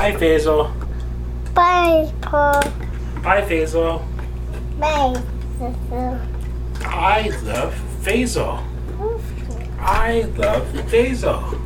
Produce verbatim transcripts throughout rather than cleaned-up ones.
Bye, Faisal. Bye, Paul. Bye, Faisal. Bye. I love Faisal. I love Faisal.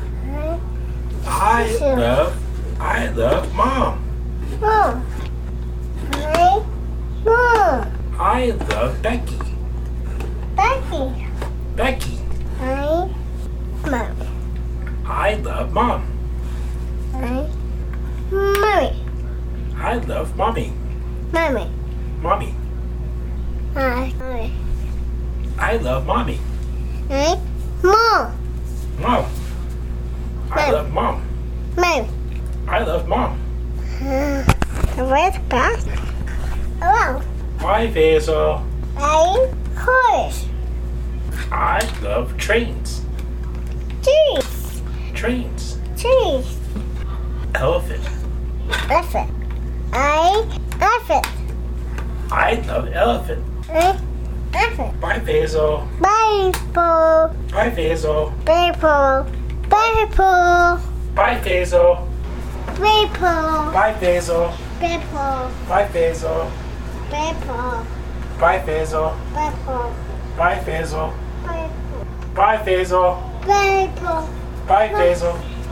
I love, I love Mom. Mom. Hi, Mom. I love Becky. Becky. Becky. Hi, Mom. I love Mom. Hi, Mommy. I love Mommy. Mommy. Mommy. Hi, Mommy. I love Mommy. Hi, Mom. Mom. I Mom. love Mom. Mommy. I love Mom. Where's Bass? Hello. Bye, Faisal. I horse. I love trains. Cheese. Trains. Cheese. Elephant. Elephant. I elephant. I love elephant. I elephant. Bye, Faisal. Bible. Bye, Faisal. Bible. Bible. Bye, Faisal. Bible. Bye, Faisal. Bible. Bye, Faisal. Bible. Bye, Faisal. Bible. Bye, Faisal. Bible. Bye, Faisal. Bible. Bye, Faisal.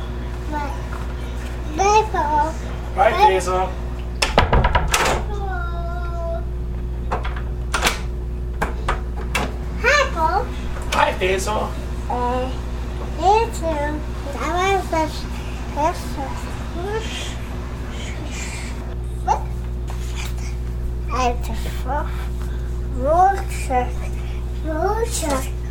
Bible. Bye, Faisal. Apple. Bye, Faisal. Uh, me too. I want this. This. What? I just roll check. Roll check.